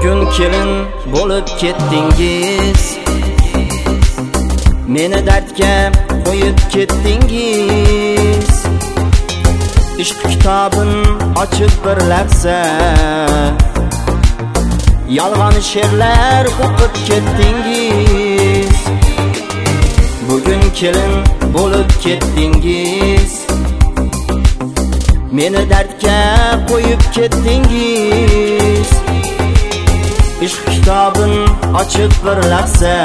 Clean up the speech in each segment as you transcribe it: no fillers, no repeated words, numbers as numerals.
Bugun kelin bo'lib ketdingiz, meni dardga qo'yib ketdingiz. Ishq kitobin ochib bir lahza yolg'on she'rlar o'qib ketdingiz. Bugun kelin bo'lib ketdingiz, meni dardga qo'yib ketdingiz. Ishq kitobin ochib bir lahza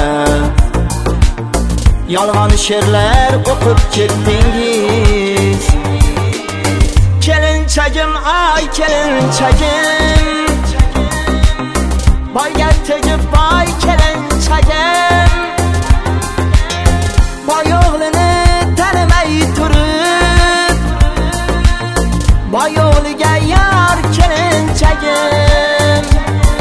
yolg'on she'rlar o'qib ketdingiz. Kelinchagim, ay kelinchagim, boyga tegib boy kelinchagim, boy o'g'lini tanimay turib, boy o'g'liga yor kelinchagim.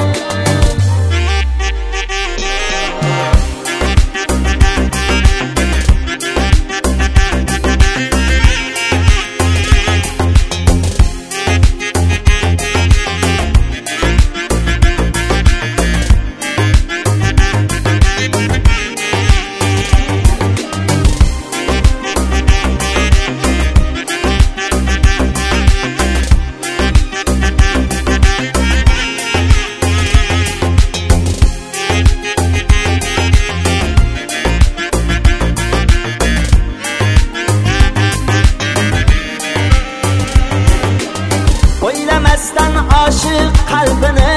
O'ylamasdan oshiq qalbini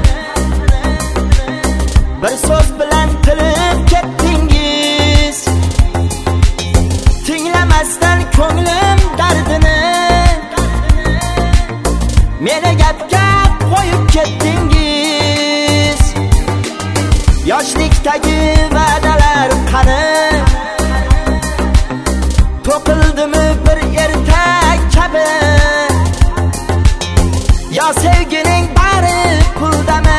bir so'z bilan tilib ketdingiz. Tinglamasdan ko'nglim dardini meni gapga qo'yib ketdingiz. Yoshlikdagi va'dalar qani, to'qildimi bir ertak kabi? Ya sevgining bari puldami?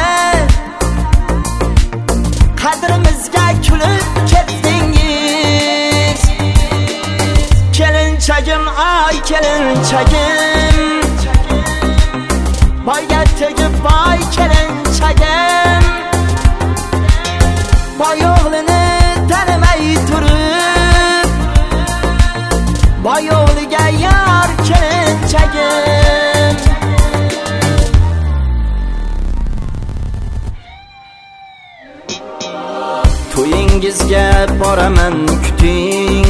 Qadrimizga kulib ketdingiz. Kelinchagim, ay kelinchagim, boyga tegib boy kelinchagim, boy o'g'lini tanimay turib, boy o'g'liga yor kelinchagim. To'yingizga boraman kuting,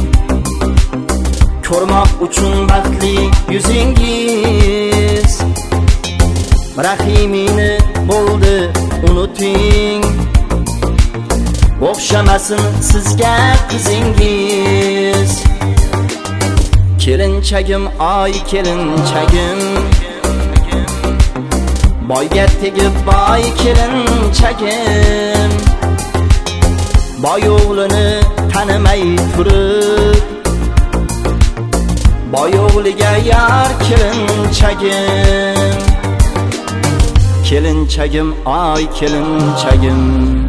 ko'rmoq uchun baxtli yuzingiz. Rahimini bo'ldi unuting, o'xshamasin sizga qizingiz. Kelinchagim, ay kelinchagim, boyga tegib boy kelinchagim, boy o'g'lini tanimay turib, boy o'g'liga yor kelinchagim. Kelinchagim, ay kelinchagim.